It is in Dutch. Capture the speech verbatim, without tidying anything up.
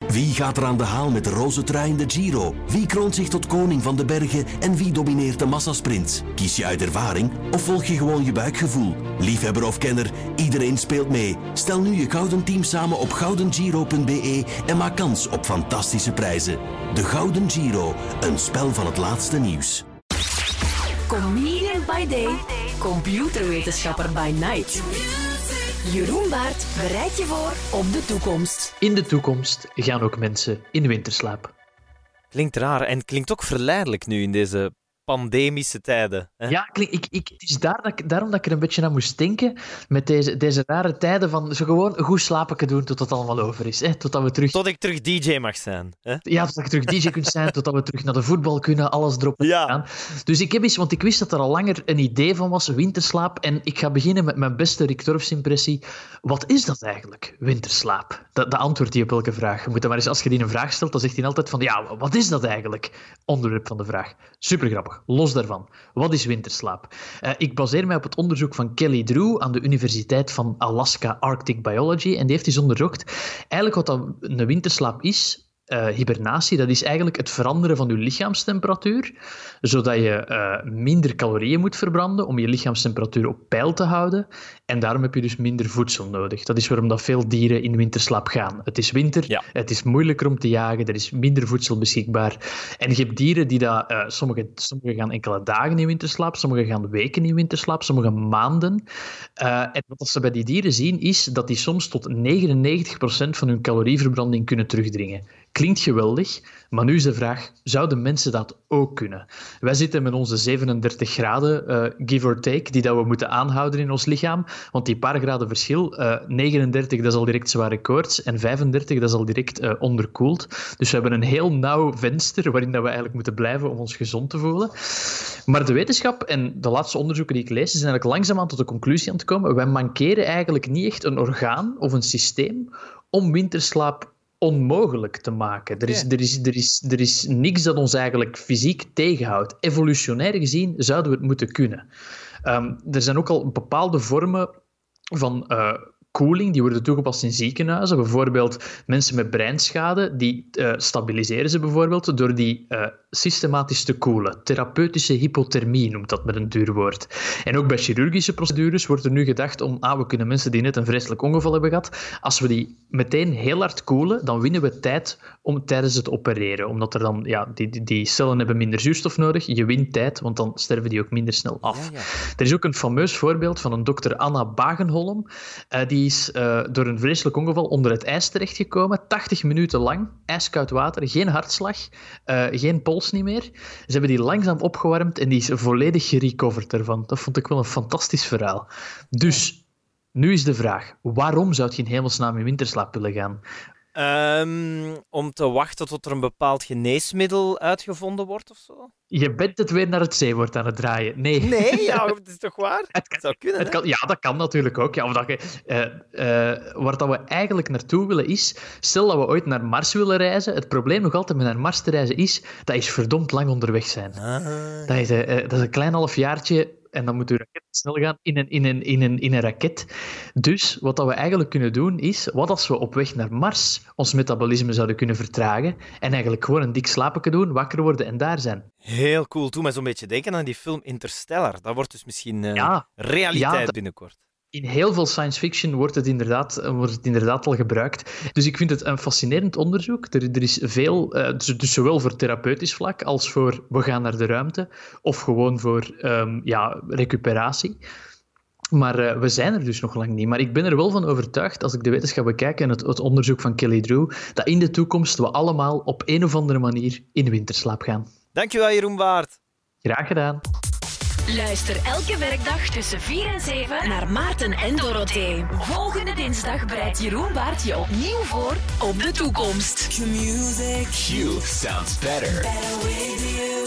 Wie gaat er aan de haal met de roze trui in de Giro? Wie kroont zich tot koning van de bergen en wie domineert de massasprints? Kies je uit ervaring of volg je gewoon je buikgevoel? Liefhebber of kenner, iedereen speelt mee. Stel nu je gouden team samen op gouden giro punt b e en maak kans op fantastische prijzen. De Gouden Giro, een spel van het laatste nieuws. Comedian by day, computerwetenschapper by night. Jeroen Baert bereidt je voor op de toekomst. In de toekomst gaan ook mensen in winterslaap. Klinkt raar en klinkt ook verleidelijk nu in deze pandemische tijden. Hè? Ja, ik, ik, het is daar dat ik, daarom dat ik er een beetje aan moest denken met deze, deze rare tijden van zo gewoon een goed slapen doen tot het allemaal over is. Hè? Totdat we terug... Tot ik terug D J mag zijn. Hè? Ja, totdat ik terug D J kunt zijn, totdat we terug naar de voetbal kunnen, alles erop en ja. gaan. Dus ik heb eens, want ik wist dat er al langer een idee van was, winterslaap. En ik ga beginnen met mijn beste Rick Torfs-impressie. Wat is dat eigenlijk, winterslaap? De, de antwoord die op elke vraag. Je moet dan maar eens, als je die een vraag stelt, dan zegt hij altijd van, ja, wat is dat eigenlijk? Onderwerp van de vraag. Supergrappig. Los daarvan. Wat is winterslaap? Uh, ik baseer mij op het onderzoek van Kelly Drew aan de Universiteit van Alaska Arctic Biology. En die heeft eens onderzocht. Eigenlijk wat dat een winterslaap is, uh, hibernatie, dat is eigenlijk het veranderen van je lichaamstemperatuur, zodat je uh, minder calorieën moet verbranden om je lichaamstemperatuur op peil te houden. En daarom heb je dus minder voedsel nodig. Dat is waarom dat veel dieren in winterslaap gaan. Het is winter, ja. Het is moeilijker om te jagen, er is minder voedsel beschikbaar. En je hebt dieren die dat... Uh, sommige, sommige gaan enkele dagen in winterslaap, sommige gaan weken in winterslaap, sommige maanden. Uh, en wat ze bij die dieren zien, is dat die soms tot negenennegentig procent van hun calorieverbranding kunnen terugdringen. Klinkt geweldig, maar nu is de vraag, zouden mensen dat ook kunnen? Wij zitten met onze zevenendertig graden, uh, give or take, die dat we moeten aanhouden in ons lichaam. Want die paar graden verschil, uh, negenendertig, dat is al direct zware koorts, en vijfendertig, dat is al direct uh, onderkoeld. Dus we hebben een heel nauw venster waarin dat we eigenlijk moeten blijven om ons gezond te voelen. Maar de wetenschap en de laatste onderzoeken die ik lees, zijn eigenlijk langzaamaan tot de conclusie aan het komen. Wij mankeren eigenlijk niet echt een orgaan of een systeem om winterslaap onmogelijk te maken. Er is, ja. er, is, er, is, er is niks dat ons eigenlijk fysiek tegenhoudt. Evolutionair gezien zouden we het moeten kunnen. Um, er zijn ook al bepaalde vormen van uh, koeling, die worden toegepast in ziekenhuizen. Bijvoorbeeld mensen met breinschade, die uh, stabiliseren ze bijvoorbeeld door die uh, systematisch te koelen. Therapeutische hypothermie noemt dat met een duur woord. En ook bij chirurgische procedures wordt er nu gedacht om, ah, we kunnen mensen die net een vreselijk ongeval hebben gehad, als we die meteen heel hard koelen, dan winnen we tijd om, tijdens het opereren. Omdat er dan, ja, die, die, die cellen hebben minder zuurstof nodig. Je wint tijd, want dan sterven die ook minder snel af. Ja, ja. Er is ook een fameus voorbeeld van een dokter Anna Bagenholm. Uh, die is uh, door een vreselijk ongeval onder het ijs terechtgekomen. tachtig minuten lang, ijskoud water, geen hartslag, uh, geen pols niet meer. Ze hebben die langzaam opgewarmd en die is volledig gerecoverd ervan. Dat vond ik wel een fantastisch verhaal. Dus, nu is de vraag, waarom zou je in hemelsnaam in winterslaap willen gaan? Um, om te wachten tot er een bepaald geneesmiddel uitgevonden wordt of zo? Je bent het weer naar het zeewoord aan het draaien. Nee. Nee, ja, dat is toch waar? Het kan, zou kunnen, het kan, ja, dat kan natuurlijk ook. Ja, of dat je, uh, uh, waar dat we eigenlijk naartoe willen is, stel dat we ooit naar Mars willen reizen, het probleem nog altijd met naar Mars te reizen is, dat is verdomd lang onderweg zijn. Ah. Dat, is, uh, dat is een klein halfjaartje en dan moet uw raket snel gaan in een, in, een, in, een, in een raket. Dus wat dat we eigenlijk kunnen doen is, wat als we op weg naar Mars ons metabolisme zouden kunnen vertragen en eigenlijk gewoon een dik slaapje doen, wakker worden en daar zijn. Heel cool. Doe mij zo'n beetje denken aan die film Interstellar. Dat wordt dus misschien uh, ja, realiteit ja, dat... binnenkort. In heel veel science fiction wordt het, inderdaad, wordt het inderdaad al gebruikt. Dus ik vind het een fascinerend onderzoek. Er, er is veel, uh, dus, dus zowel voor therapeutisch vlak als voor we gaan naar de ruimte, of gewoon voor um, ja, recuperatie. Maar uh, we zijn er dus nog lang niet. Maar ik ben er wel van overtuigd, als ik de wetenschap bekijk en het, het onderzoek van Kelly Drew, dat in de toekomst we allemaal op een of andere manier in winterslaap gaan. Dankjewel, Jeroen Baert. Graag gedaan. Luister elke werkdag tussen vier en zeven naar Maarten en Dorothee. Volgende dinsdag bereidt Jeroen Baert je opnieuw voor op de toekomst. Q music. Q sounds better. Better with you.